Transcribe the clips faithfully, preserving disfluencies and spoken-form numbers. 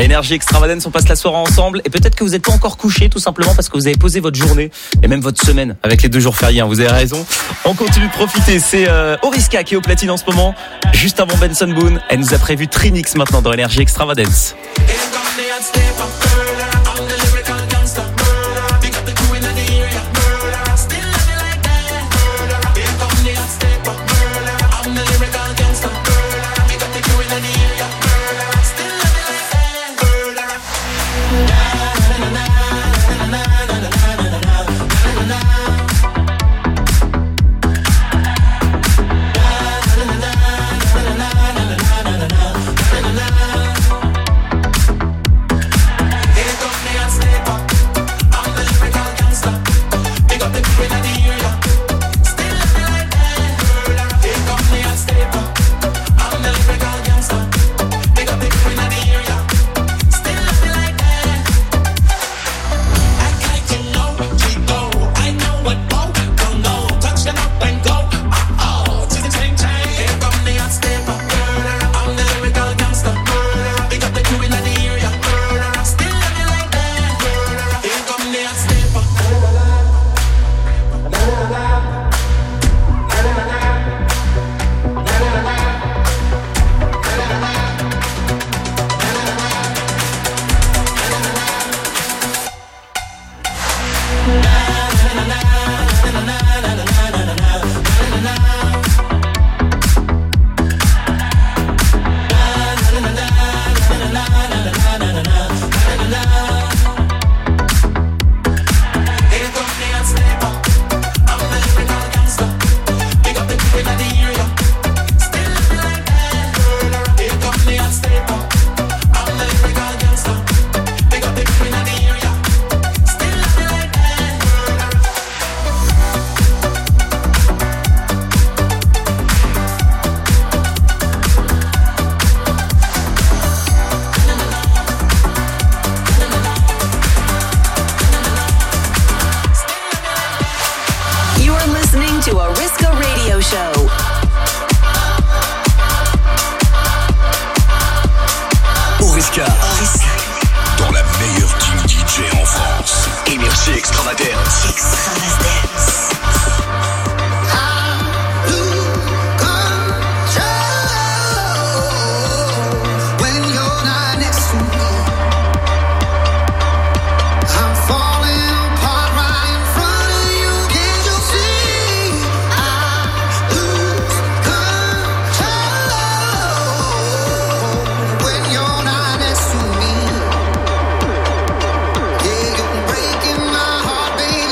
Énergie Extravagance, on passe la soirée ensemble et peut-être que vous n'êtes pas encore couché tout simplement parce que vous avez posé votre journée et même votre semaine avec les deux jours fériés, hein, vous avez raison. On continue de profiter, c'est euh, Oriska qui est au platine en ce moment, juste avant Benson Boone. Elle nous a prévu Trinix maintenant dans Énergie Extravagance. Breaking my heart, baby.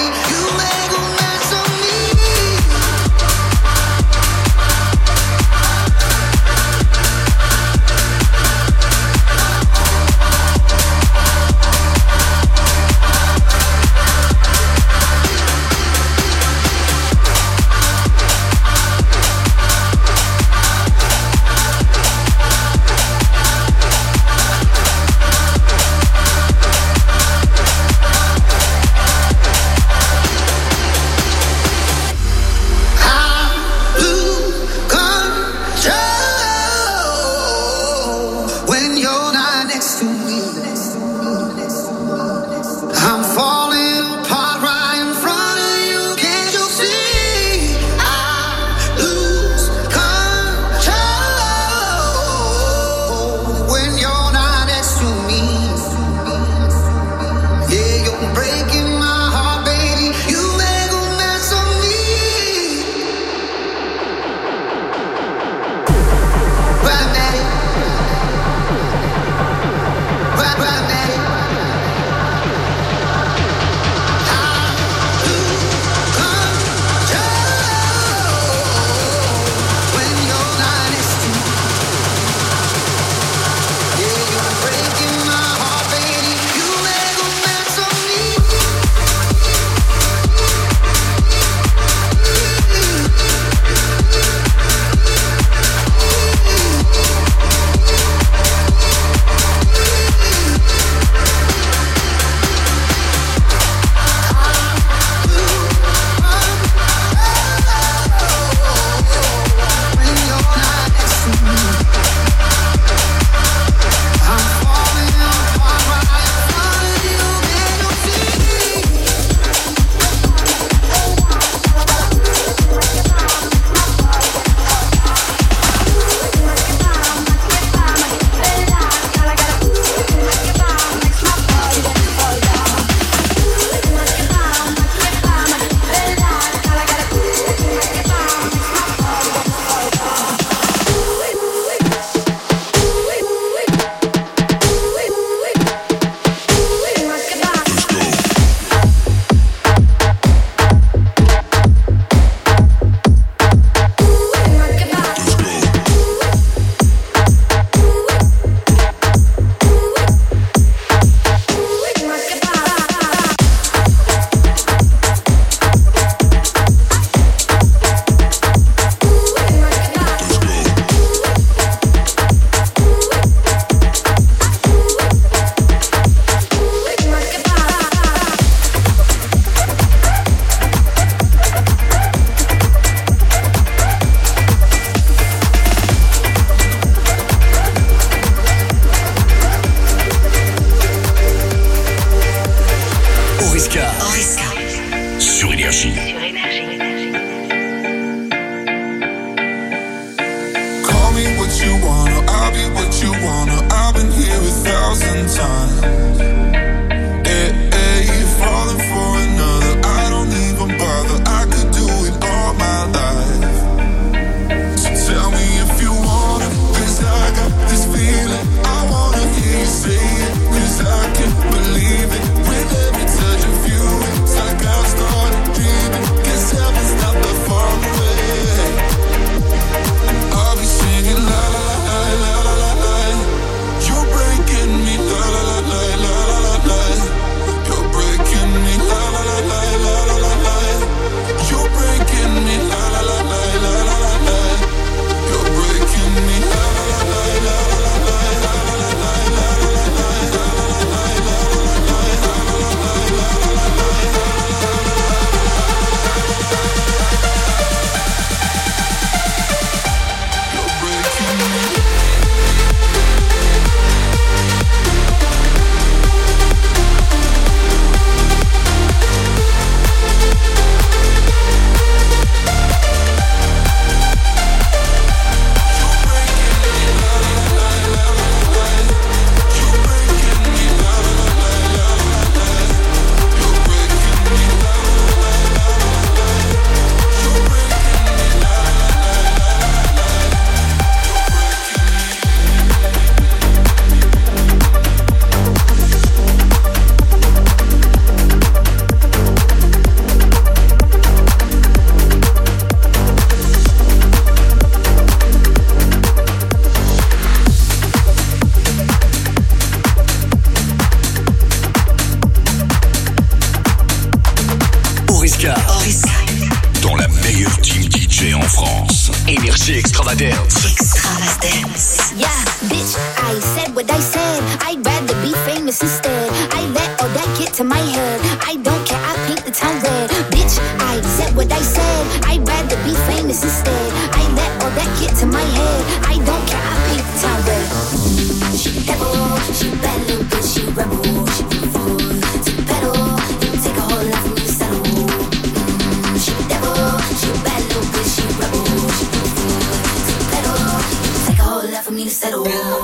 dans la meilleure team D J en France. Énergie Extravagance. Extravagance. Yeah, bitch, I said what I said. I'd rather be famous instead. I let all that get to my head. I don't care, I paint the town red. Bitch, I said what I said. I'd rather be famous instead. I let all that get to my head. I don't care, I paint the town red. She devil, she bad little bitch, she rebel, she beautiful. To pedal, it take a whole lot for me to settle. Mm, she devil, she bad little bitch, she rebel, she beautiful. To pedal, it take a whole lot for me to settle.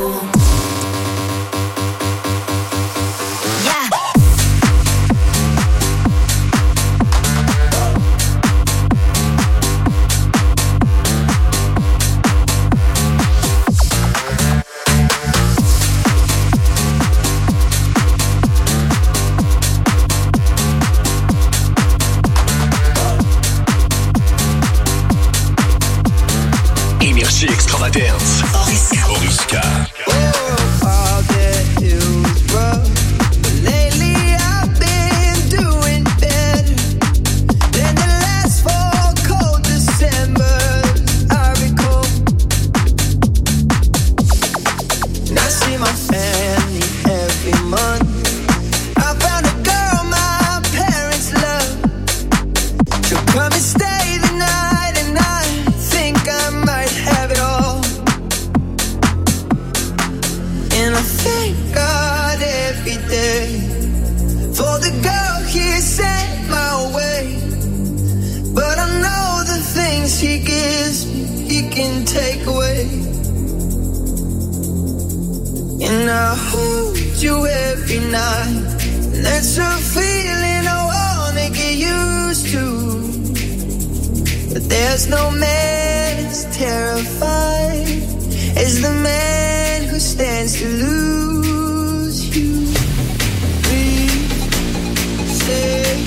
Extravagance. Oriska. Oriska. Oh, all that it was rough, but lately I've been doing better than the last four cold Decembers I recall. And I see my family every month. I found a girl my parents love. She'll come and stay the night, and I think I might have it all. And I thank God every day for the girl He sent my way. But I know the things He gives me, He can take away. And I hold you every night, and that's a feeling I wanna get used to. But there's no man as terrified as the man who stands to lose you. Please say,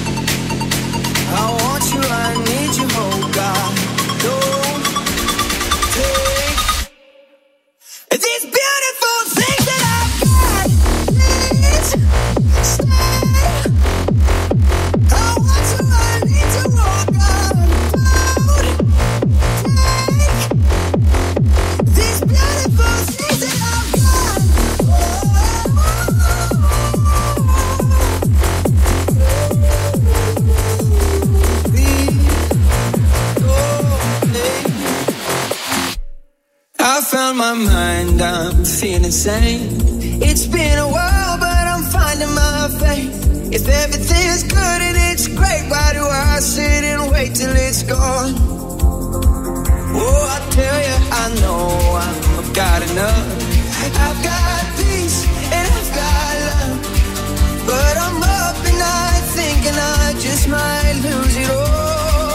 I want you, I need you, oh God. Don't take these beautiful things that I've got. Please stay. I want you, I need you, oh God. Don't take these beautiful things that I've got. I found my mind, I'm feeling sane. It's been a while, but I'm finding my faith. If everything's good and it's great, why do I sit and wait till it's gone? Oh, I tell you, I know I've got enough. I've got peace and I've got love, but I'm up at night thinking I just might lose it all.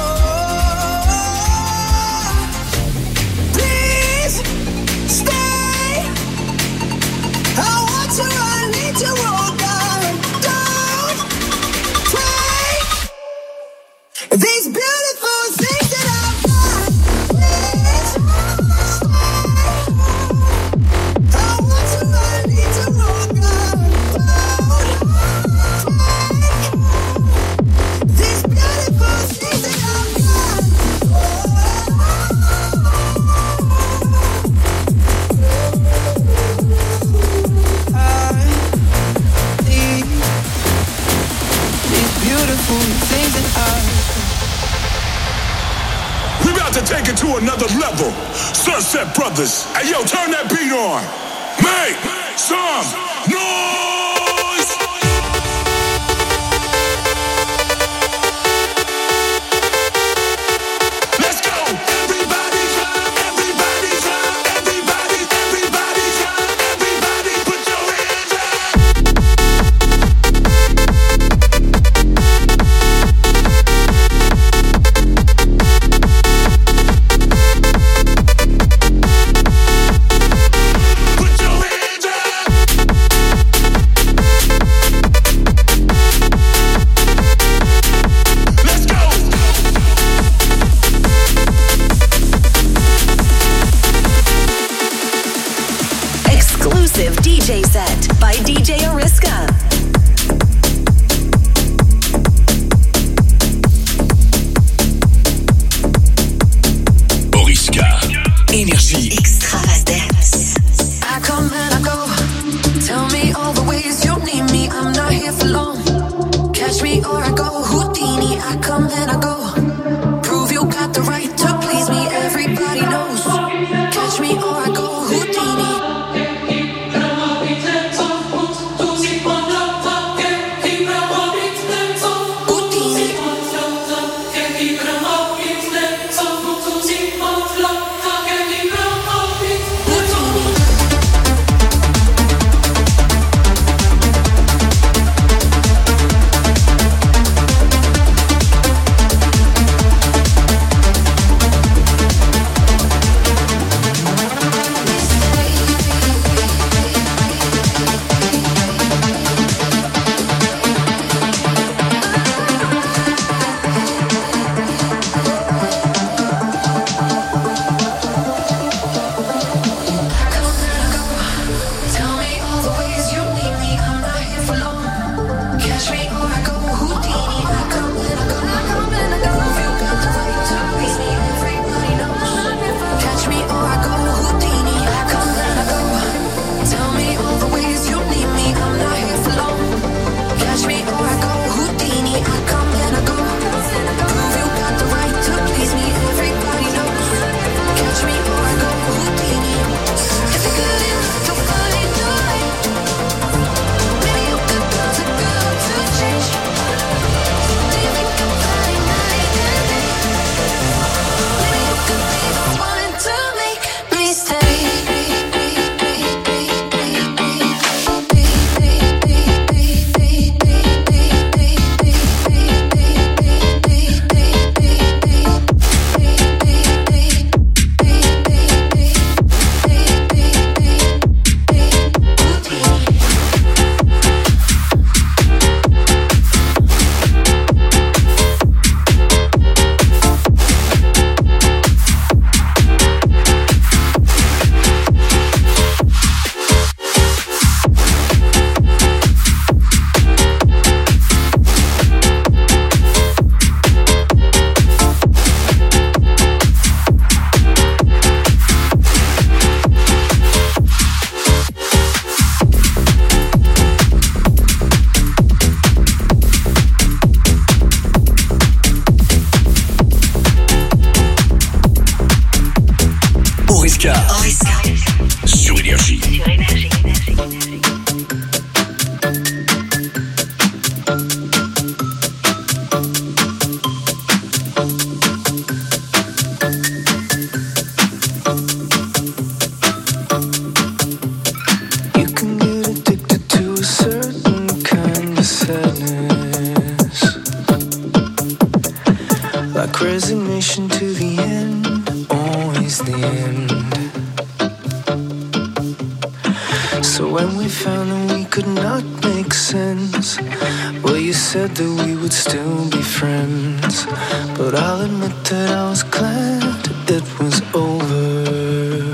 Please stay. I want you, I need you, oh God. Don't take these beautiful things that I've got. Please stay. I want you, I need you, oh God. Don't take these beautiful things that I've got. I need these beautiful things that I. We about to take it to another level. Sunset Brothers. Hey, yo, turn that beat on. Make some noise. Let's go. Everybody jump, everybody jump, everybody, everybody jump, everybody put your hands up. Put your hands up. like resignation to the end, always the end. So when we found that we could not make sense, well, you said that we would still be friends. But I'll admit that I was glad it was over.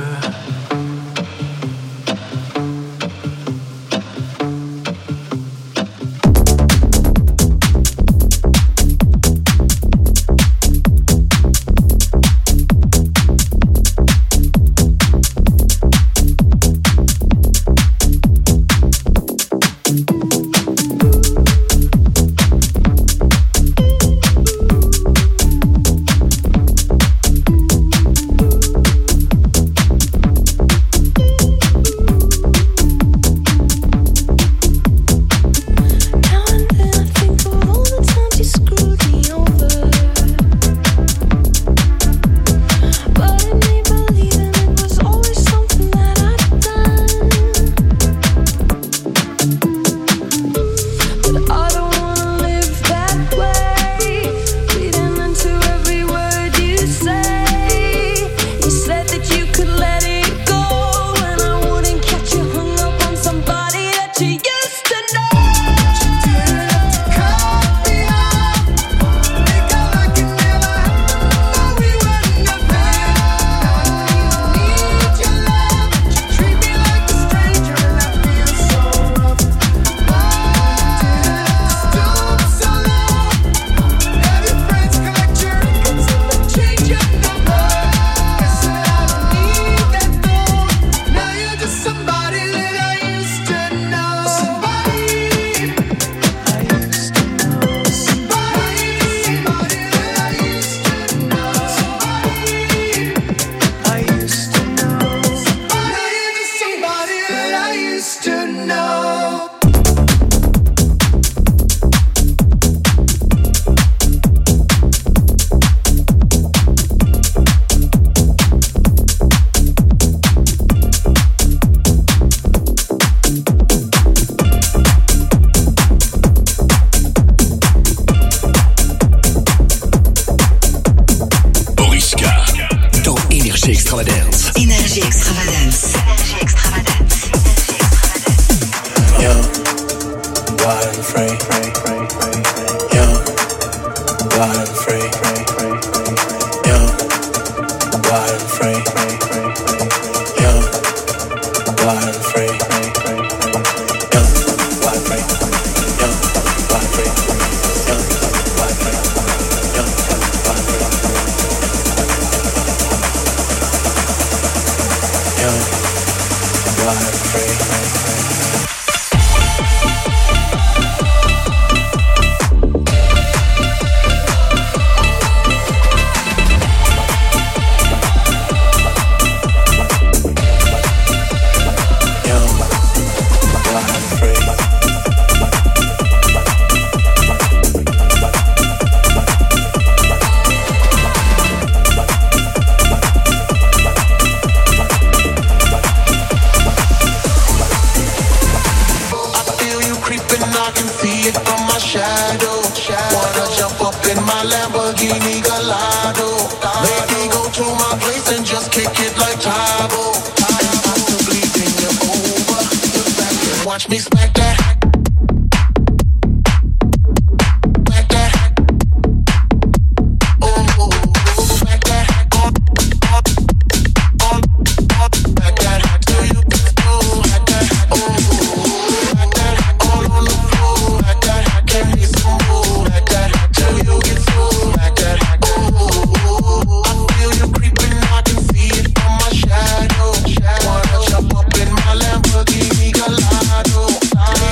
Shadow, wanna jump up in my Lamborghini Gallardo.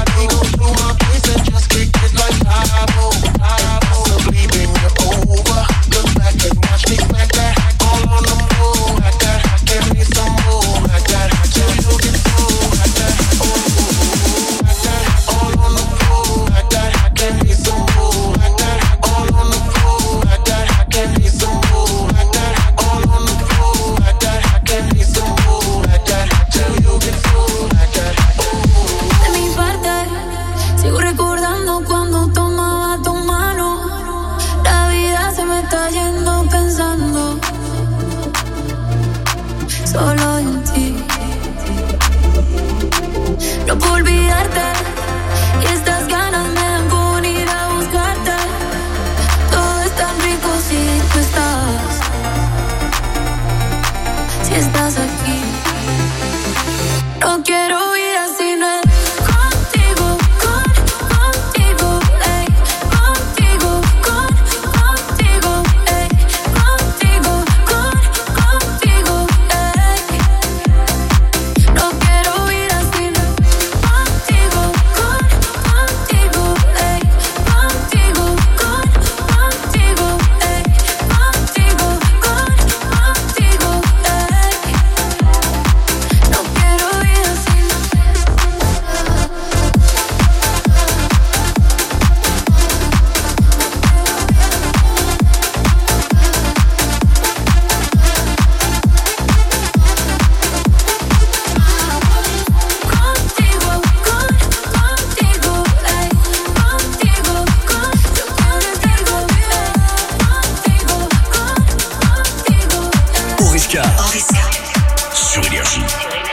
Oriska. Oriska. Sur Énergie.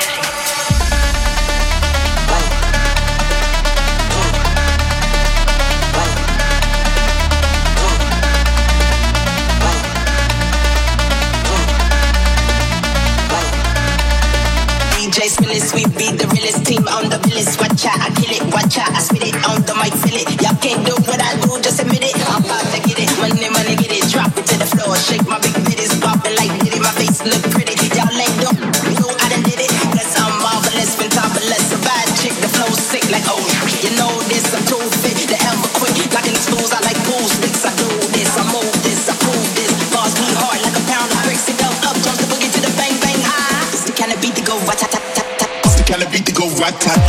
D J spill it, sweet beat, the realest team on the realest. Watch out, I kill it, watch out, I spit it on the mic, feel it. Y'all can't do what I do, just admit it. I'm about to get it, money, money, get it. Drop it to the floor, shake my big bitties, poppin' like Diddy. My face look pretty, y'all ain't don't know I done did it. Guess I'm marvelous, fantabulous, a bad chick, the flow sick like oh. You know this, I'm too fit to ever quit. Knocking these fools out like pool sticks. I do this, I move this, I prove this. Bars too hard like a pound of bricks. It go up, jump the boogie to the bang bang. Ah, it's the kind of beat to go right tap tap tap tap. It's the kind of beat to go right tap.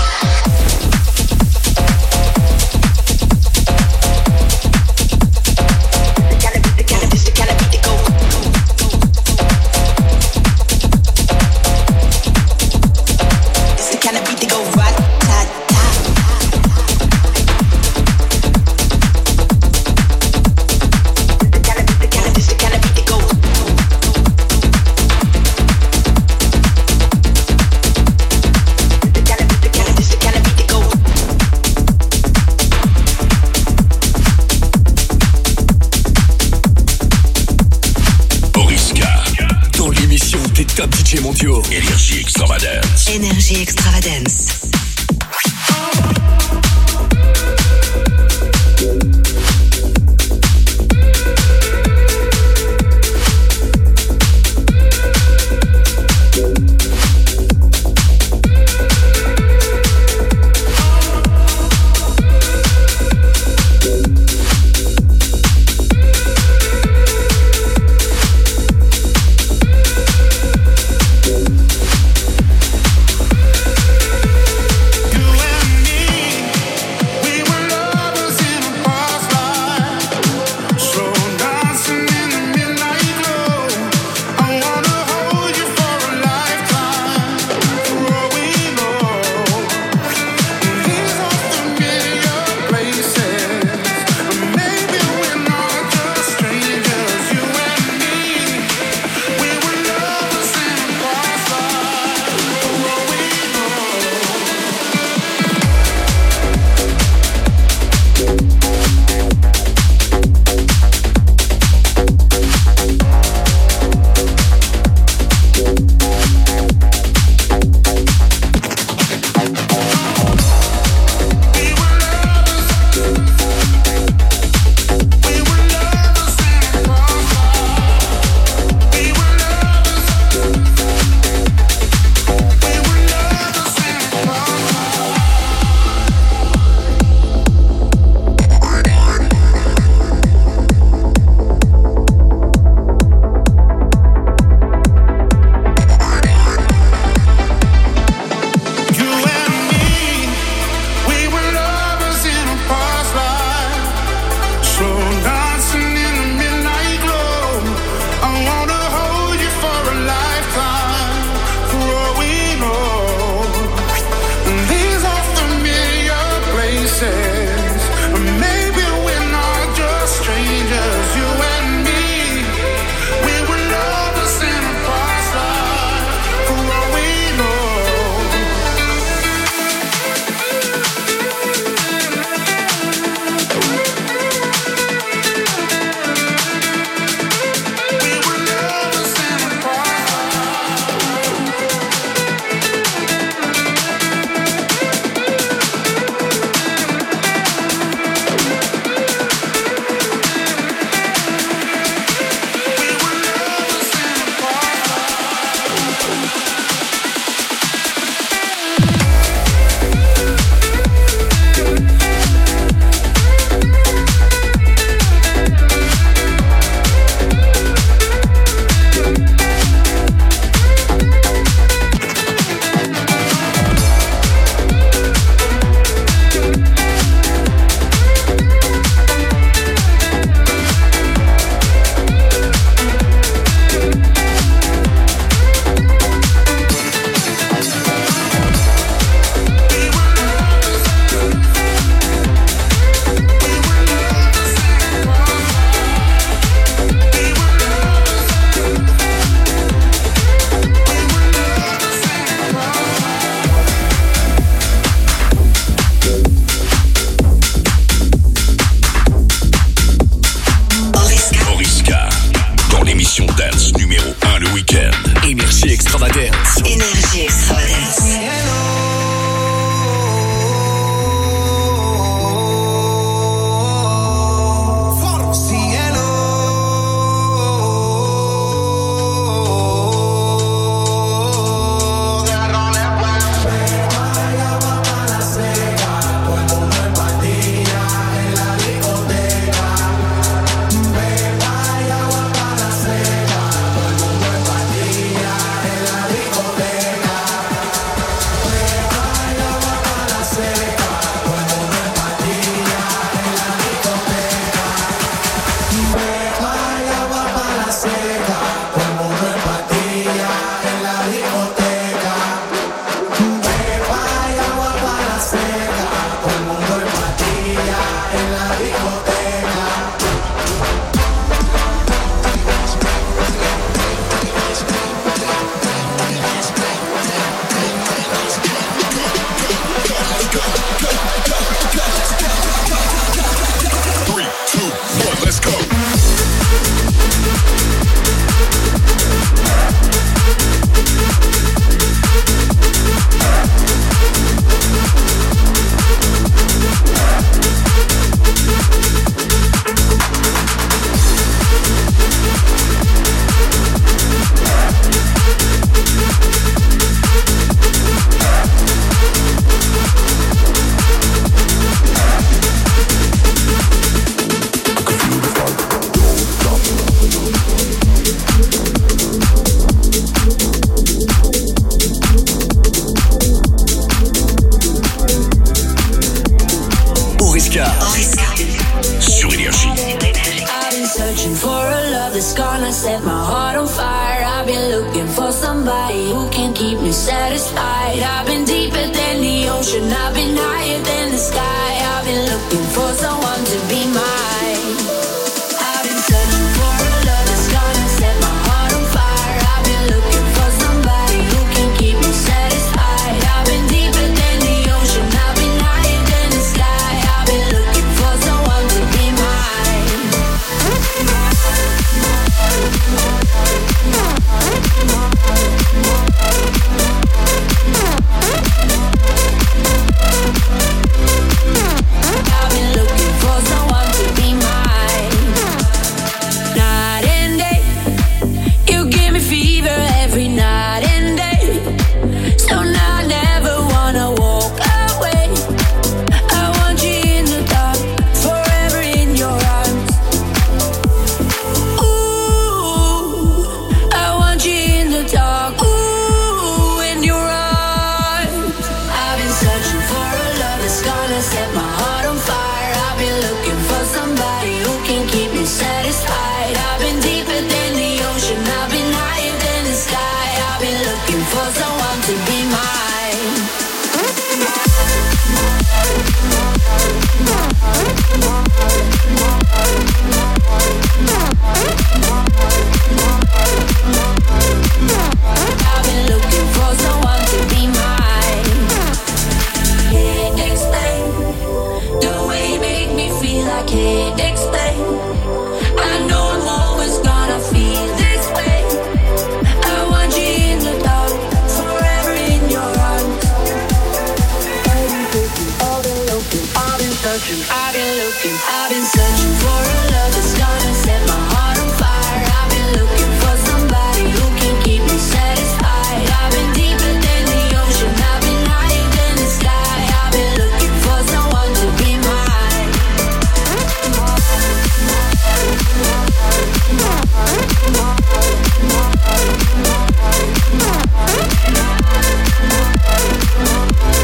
Top D J mondiaux. Énergie Extravagance. Énergie Extravagance. You and me. Eurodance numéro un le week-end. Énergie Extravagance. Énergie Extravagance.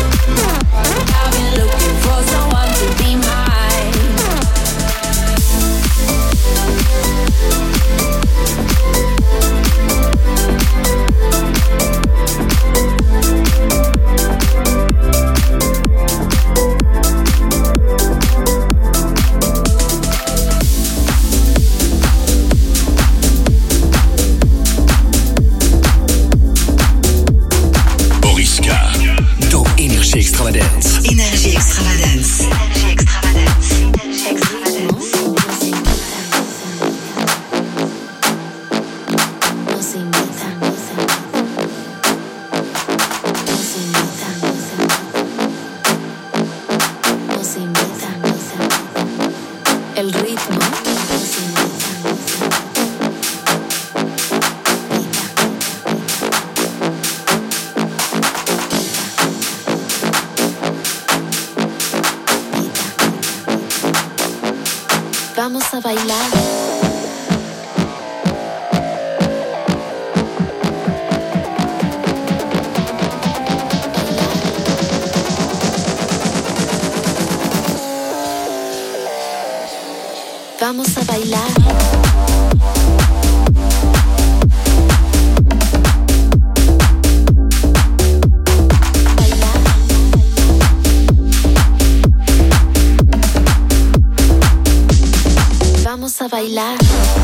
I've been looking for someone to be mine. Vamos a bailar. Vamos a bailar. Vamos a bailar.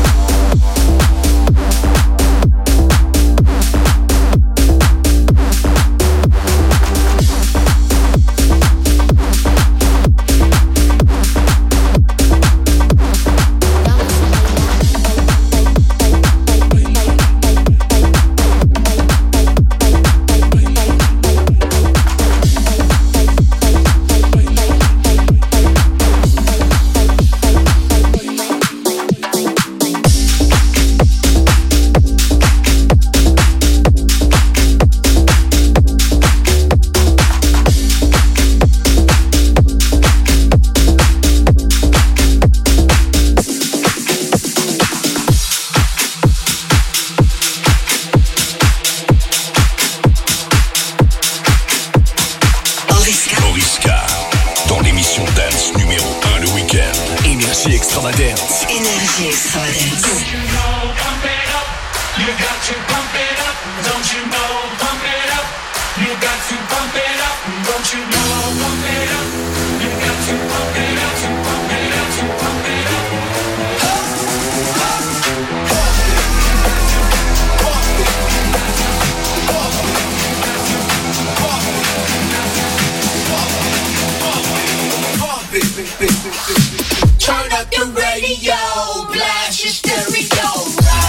Turn up the radio, blast your stereo.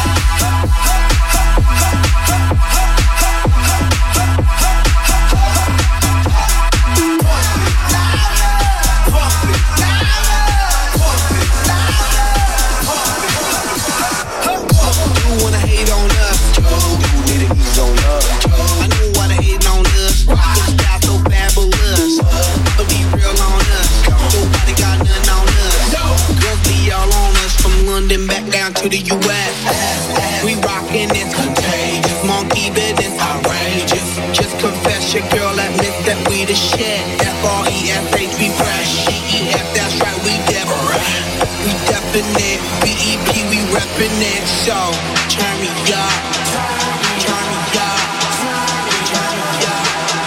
To the U S We rockin' it's contagious. Monkey business outrageous. Just confess your girl admits that we the shit. F R E S H we fresh. G E F that's right we different. We definite. B E P we reppin' it. So turn me up. Turn me up. Turn me up.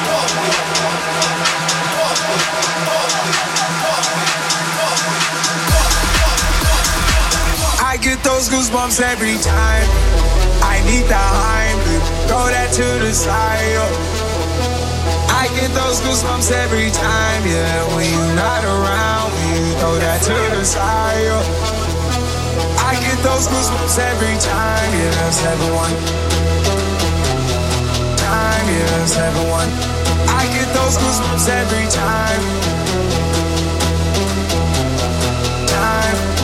I get those goosebumps every time. I need the Heimlich, throw that to the side. Yo. I get those goosebumps every time, yeah. When you're not around, when you throw that to the side. Yo. I get those goosebumps every time, yeah. seven one Time, yeah. seven one I get those goosebumps every time. Time.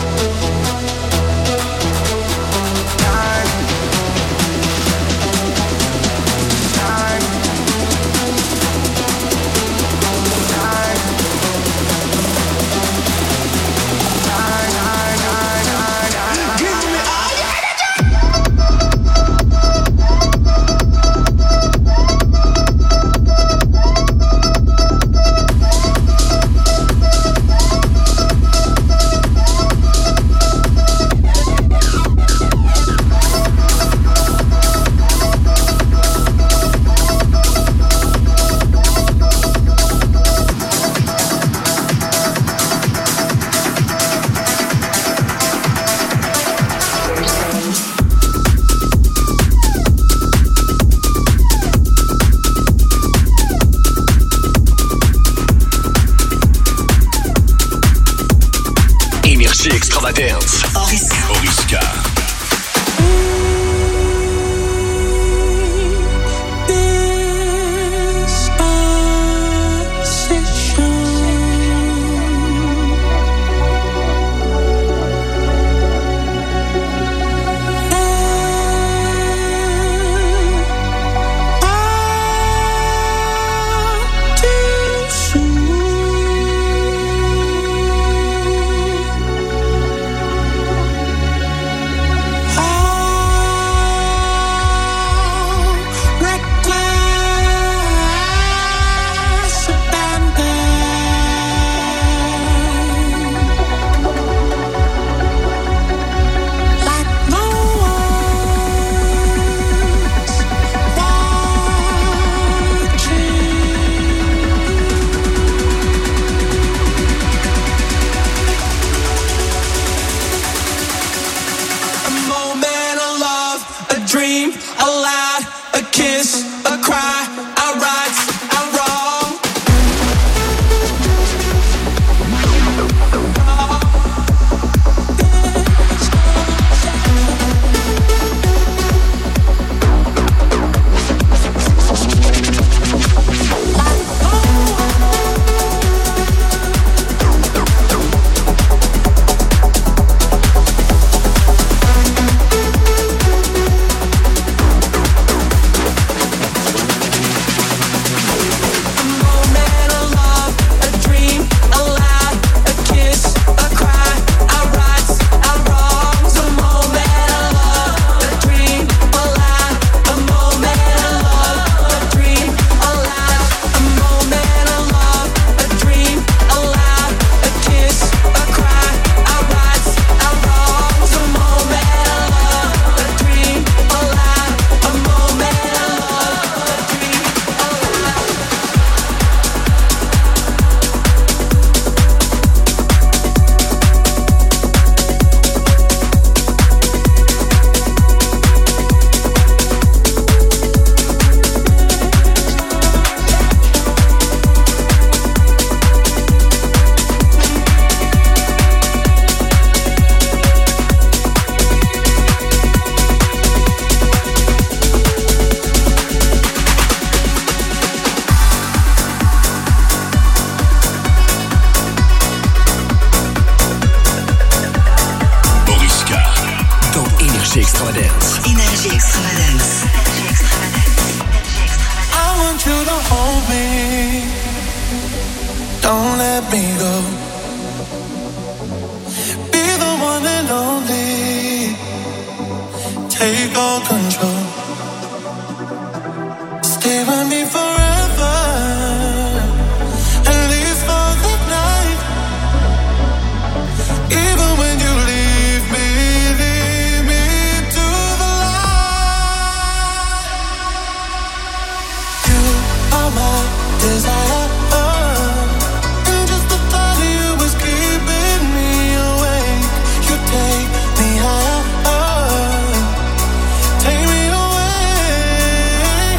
Extravagance. I want you to hold me. Don't let me go. Be the one and only. Take all control. Stay with me forever. At least for the night. Even when you leave me, leave me to the light. You are my desire. And just the thought of you was keeping me awake. You take me higher. Take me away.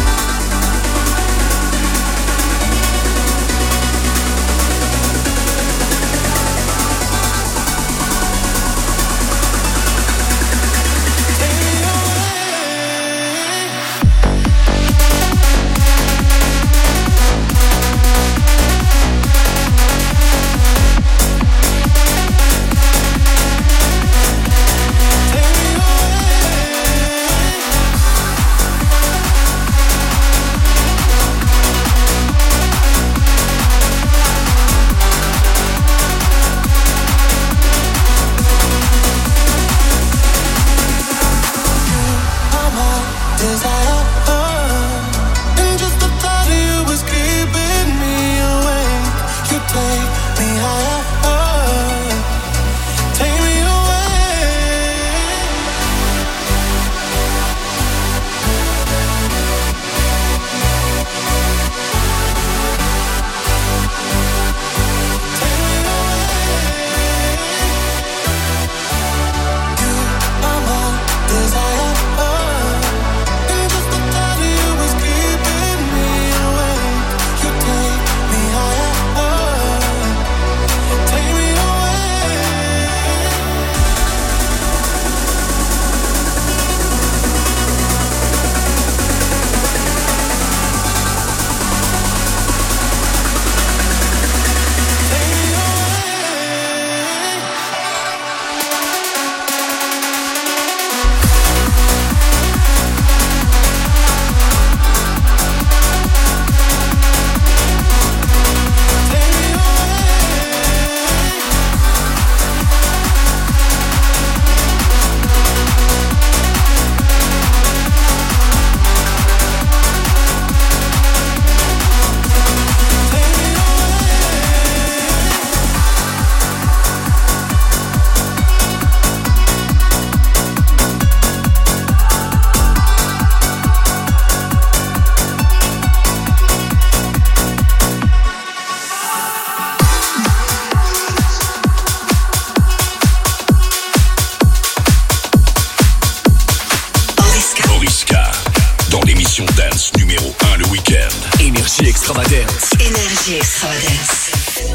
Énergie Extravagance. Énergie Extravagance.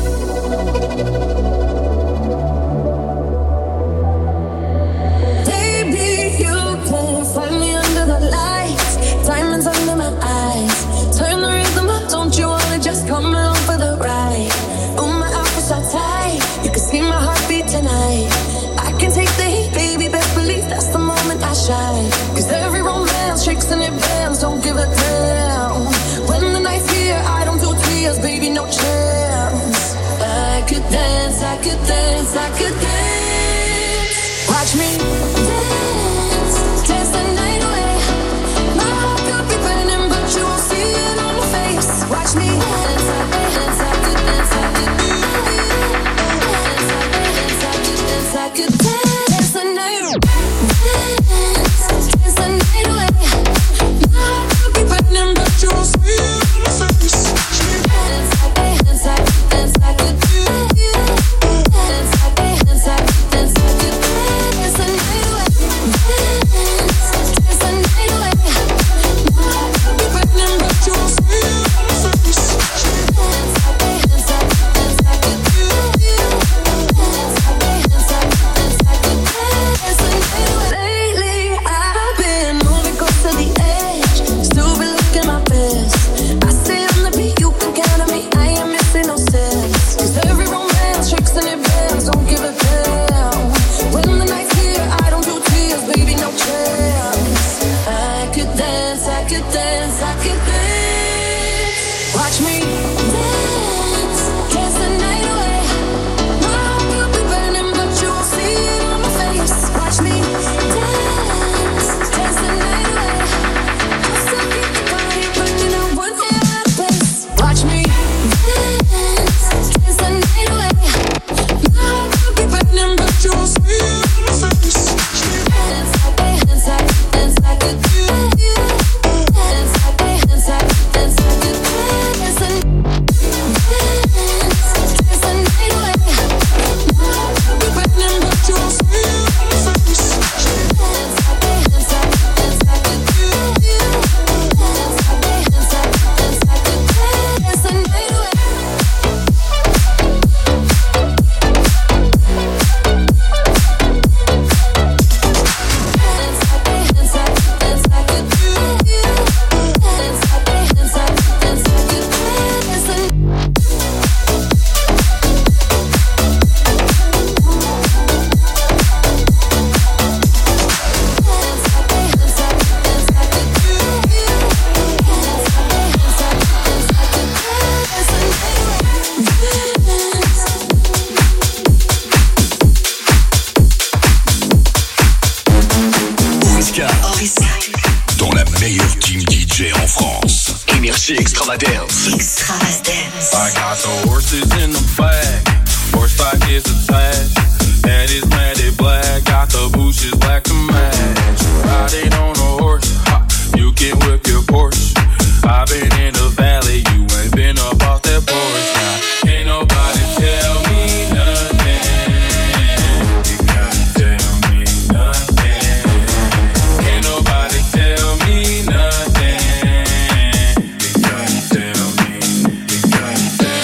Baby, you can find me under the lights, diamonds under my eyes. Turn the rhythm up, don't you wanna just come along for the ride? Oh, my outfit's so tight, you can see my heartbeat tonight. I can take the heat, baby, best believe that's the moment I shine. Cause every romance shakes and it bends, don't give a damn. When the night's here, I don't do tears, baby, no chance. I could dance, I could dance, I could dance. Watch me dance, dance the night away. My heart could be burning, but you won't see it on my face. Watch me dance, I could dance, I could dance, I could dance, I could dance, I could dance the night away. Dance, dance the night away. My heart could be burning, but you won't see it on my face. Watch me dance, I could dance, I could dance, I could dance, I could dance, I could dance the night away. Dans la meilleure team D J en France. Énergie Extravagance. Extravagance. I got the horses in the back. Horseback is attached. Head is matted black. Got the bushes black to match. Riding on a horse. Ha, you can whip your Porsche. I've been in the valley. You ain't been up off that porch. Now, ain't nobody tell me nothing. You can't tell me nothing. Ain't nobody tell me nothing. You can't tell me. You can't tell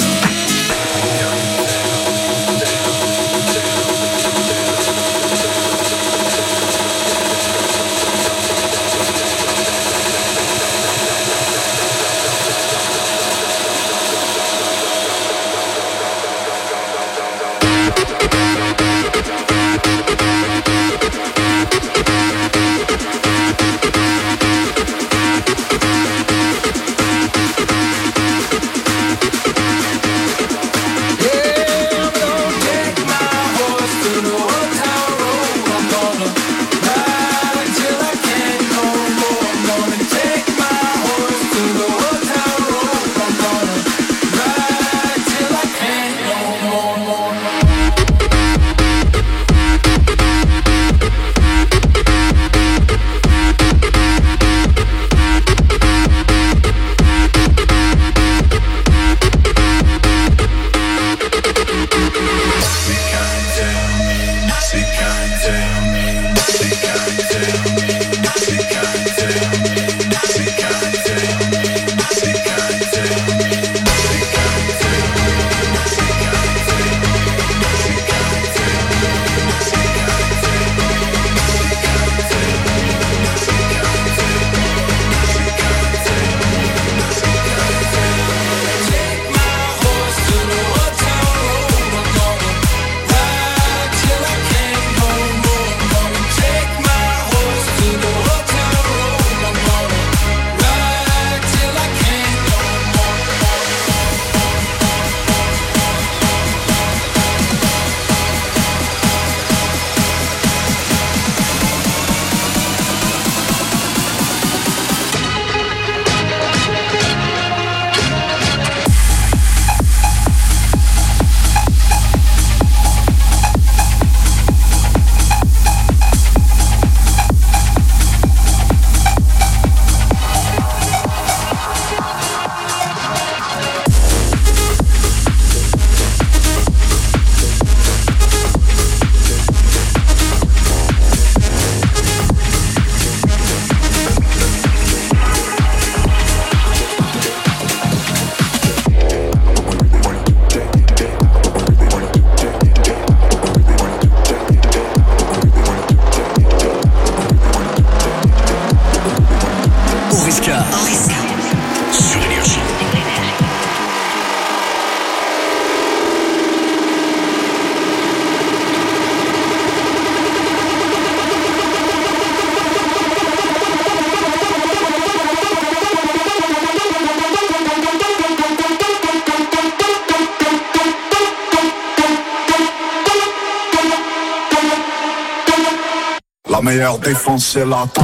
La meilleure défense c'est l'attaque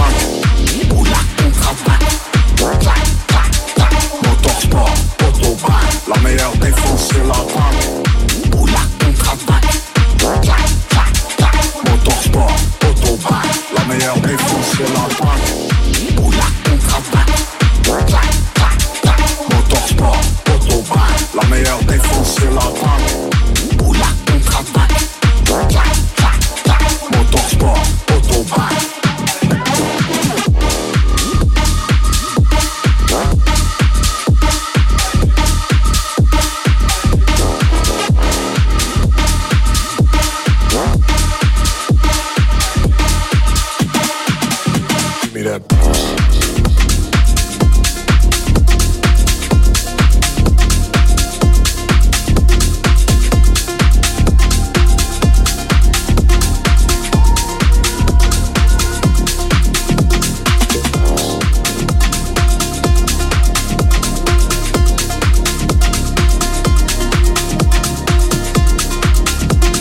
ou la contre-attaque. Motorsport, autobahn. La meilleure défense c'est l'attaque ou la contre-attaque. Motorsport, autobahn. La meilleure défense c'est l'attaque ou la contre-attaque. Motorsport, autobahn. La meilleure défense c'est l'attaque ou la contre-attaque. Motorsport, autobahn. Give me that.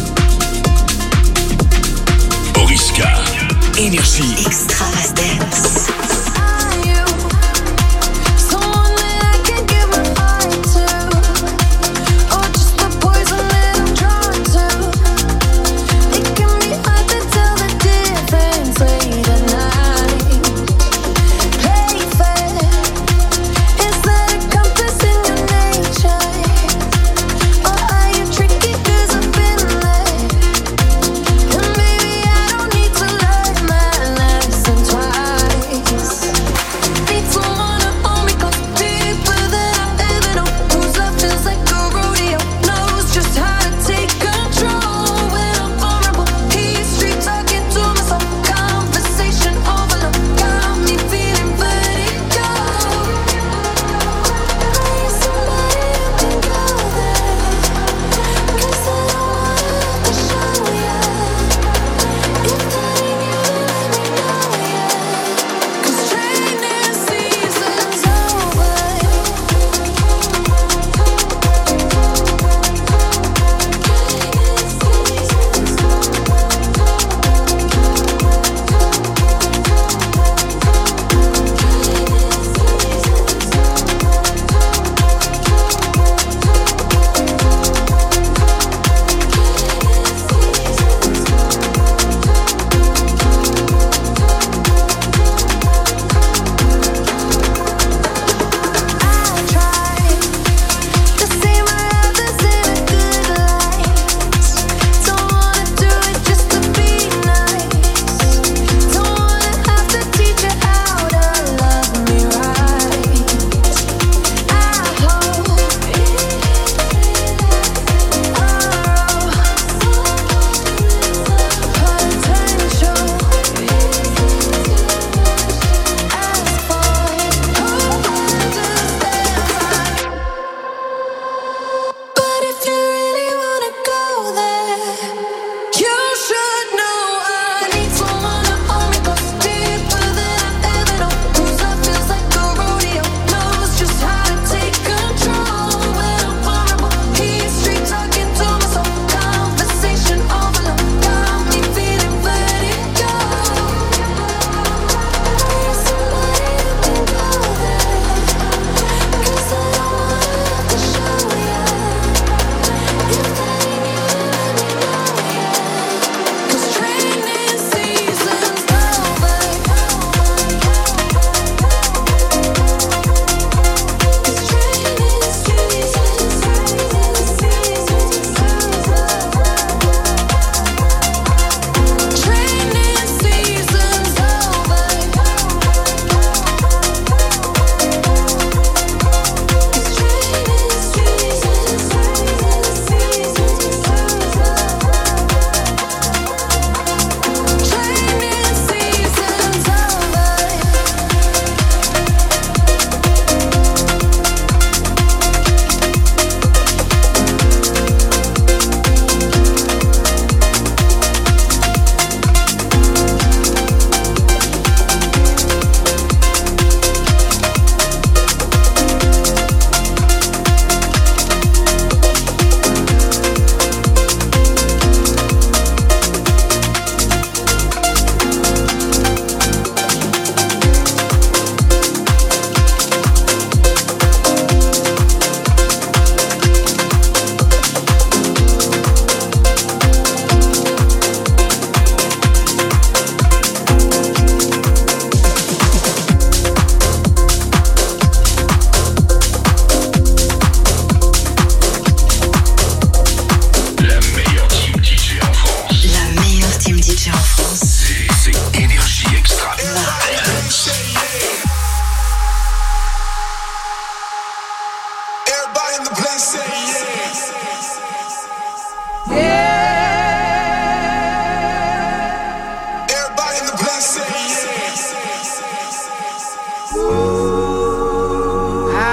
Énergie Extravagance.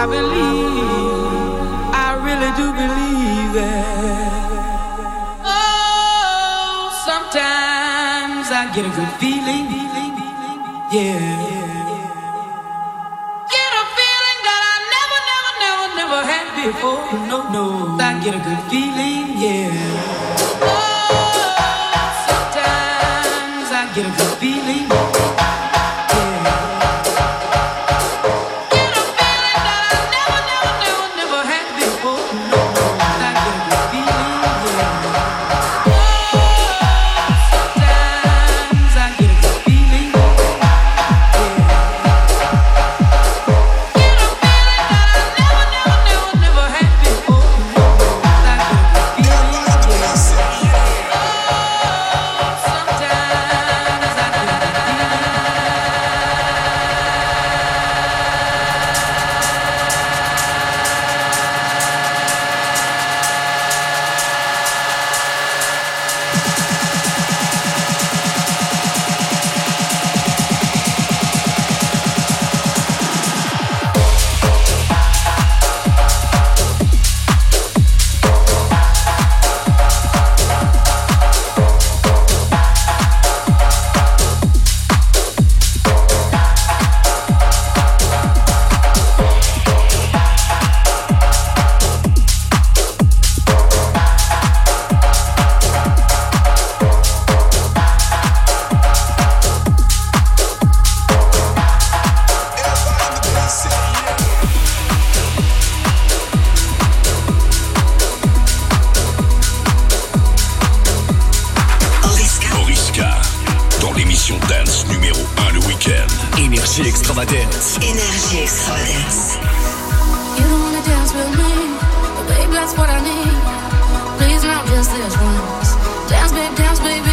believe, I really do believe that. Oh, sometimes I get a good feeling, yeah. Get a feeling that I never, never, never, never had before. No, no, I get a good feeling, yeah. Oh, sometimes I get a good feeling. Énergie Extravagance. Énergie Extravagance. You don't wanna dance with me, but babe, that's what I need. Please, not just this once. Dance, babe, dance, baby.